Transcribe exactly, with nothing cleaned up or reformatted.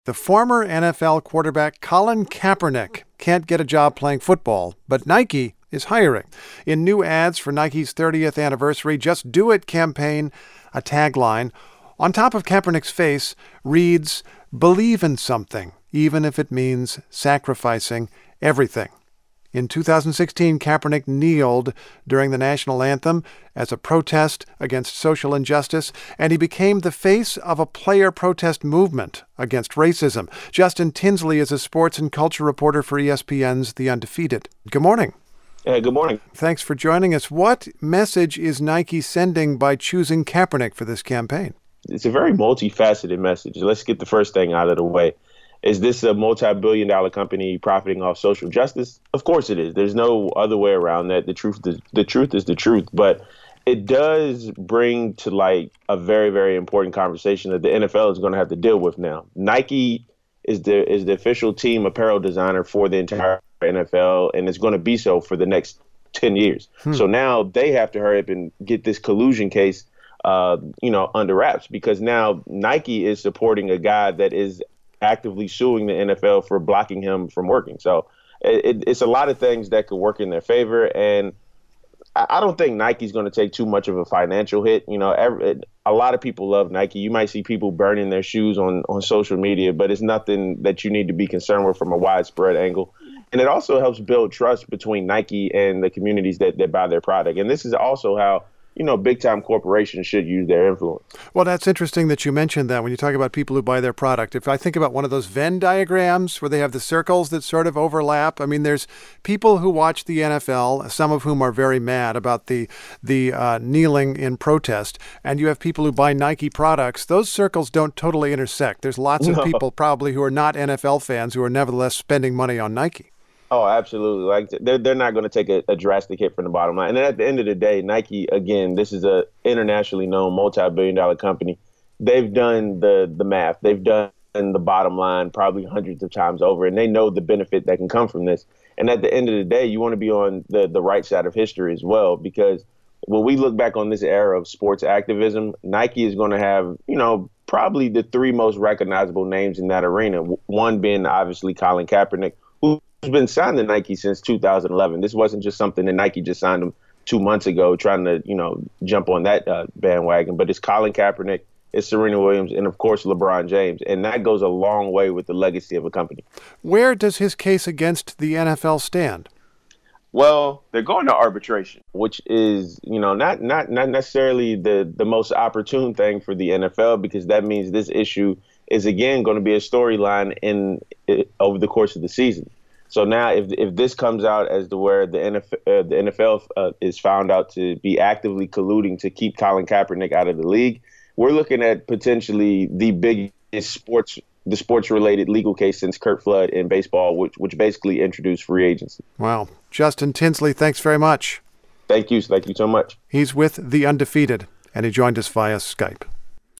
The former N F L quarterback Colin Kaepernick can't get a job playing football, but Nike is hiring. In new ads for Nike's thirtieth anniversary Just Do It campaign, a tagline on top of Kaepernick's face reads, "Believe in something, even if it means sacrificing everything." In two thousand sixteen, Kaepernick kneeled during the national anthem as a protest against social injustice, and he became the face of a player protest movement against racism. Justin Tinsley is a sports and culture reporter for E S P N's The Undefeated. Good morning. Hey, good morning. Thanks for joining us. What message is Nike sending by choosing Kaepernick for this campaign? It's a very multifaceted message. Let's get the first thing out of the way. Is this a multi-billion dollar company profiting off social justice? Of course it is. There's no other way around that. The truth is the truth is the truth. But it does bring to light a very, very important conversation that the N F L is going to have to deal with now. Nike is the is the official team apparel designer for the entire N F L, and it's going to be so for the next ten years. Hmm. So now they have to hurry up and get this collusion case, uh, you know, under wraps, because now Nike is supporting a guy that is actively suing the N F L for blocking him from working. So it, it's a lot of things that could work in their favor. And I don't think Nike's going to take too much of a financial hit. You know, every, a lot of people love Nike. You might see people burning their shoes on, on social media, but it's nothing that you need to be concerned with from a widespread angle. And it also helps build trust between Nike and the communities that, that buy their product. And this is also how, you know, big-time corporations should use their influence. Well, that's interesting that you mentioned that when you talk about people who buy their product. If I think about one of those Venn diagrams where they have the circles that sort of overlap, I mean, there's people who watch the N F L, some of whom are very mad about the the uh, kneeling in protest, and you have people who buy Nike products. Those circles don't totally intersect. There's lots of no. people probably who are not N F L fans who are nevertheless spending money on Nike. Oh, absolutely. Like they're they're not going to take a, a drastic hit from the bottom line. And then at the end of the day, Nike, again, this is a internationally known multi-billion dollar company. They've done the the math. They've done the bottom line probably hundreds of times over, and they know the benefit that can come from this. And at the end of the day, you want to be on the, the right side of history as well, because when we look back on this era of sports activism, Nike is going to have, you know, probably the three most recognizable names in that arena. One being obviously Colin Kaepernick, who's been signed to Nike since two thousand eleven. This wasn't just something that Nike just signed him two months ago, trying to, you know, jump on that uh, bandwagon. But it's Colin Kaepernick, it's Serena Williams, and of course LeBron James, and that goes a long way with the legacy of a company. Where does his case against the N F L stand? Well, they're going to arbitration, which is, you know, not not not necessarily the the most opportune thing for the N F L, because that means this issue is again going to be a storyline in over the course of the season. So now, if if this comes out as to where the N F L, uh, the N F L uh, is found out to be actively colluding to keep Colin Kaepernick out of the league, we're looking at potentially the biggest sports the sports related legal case since Curt Flood in baseball, which which basically introduced free agency. Wow, Justin Tinsley, thanks very much. Thank you, thank you so much. He's with The Undefeated, and he joined us via Skype.